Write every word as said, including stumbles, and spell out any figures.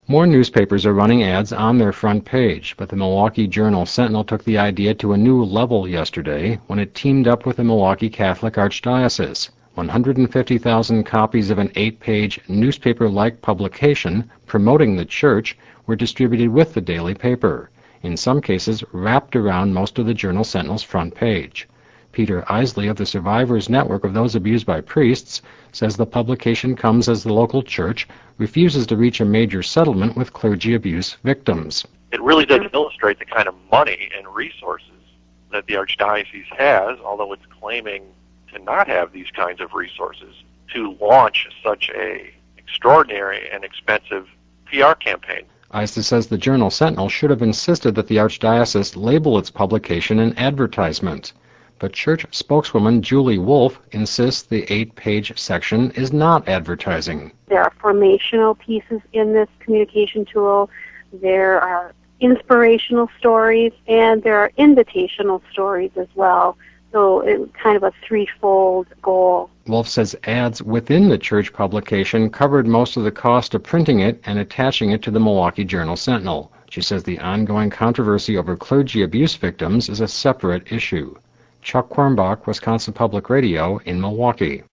More newspapers are running ads on their front page, but the Milwaukee Journal-Sentinel took the idea to a new level yesterday when it teamed up with the Milwaukee Catholic Archdiocese. one hundred fifty thousand copies of an eight-page newspaper-like publication promoting the church were distributed with the daily paper, in some cases wrapped around most of the Journal-Sentinel's front page. Peter Isley of the Survivors Network of Those Abused by Priests says the publication comes as the local church refuses to reach a major settlement with clergy abuse victims. It really does illustrate the kind of money and resources that the Archdiocese has, although it's claiming to not have these kinds of resources, to launch such a extraordinary and expensive P R campaign. Isley says the Journal-Sentinel should have insisted that the Archdiocese label its publication an advertisement. But church spokeswoman Julie Wolf insists the eight-page section is not advertising. There are formational pieces in this communication tool. There are inspirational stories, and there are invitational stories as well. So it's kind of a threefold goal. Wolf says ads within the church publication covered most of the cost of printing it and attaching it to the Milwaukee Journal-Sentinel. She says the ongoing controversy over clergy abuse victims is a separate issue. Chuck Quirmbach, Wisconsin Public Radio in Milwaukee.